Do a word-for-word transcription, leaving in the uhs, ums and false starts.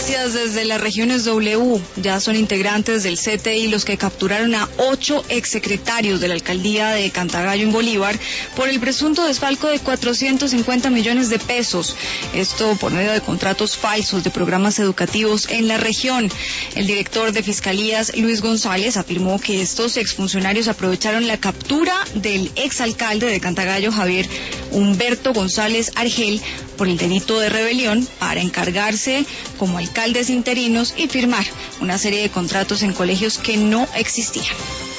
Noticias desde las regiones W. Ya son integrantes del C T I los que capturaron a ocho exsecretarios de la alcaldía de Cantagallo en Bolívar por el presunto desfalco de cuatrocientos cincuenta millones de pesos. Esto por medio de contratos falsos de programas educativos en la región. El director de Fiscalías, Luis González, afirmó que estos exfuncionarios aprovecharon la captura del exalcalde de Cantagallo, Javier Humberto González Argel, por el delito de rebelión para encargarse como alcaldes interinos y firmar una serie de contratos en colegios que no existían.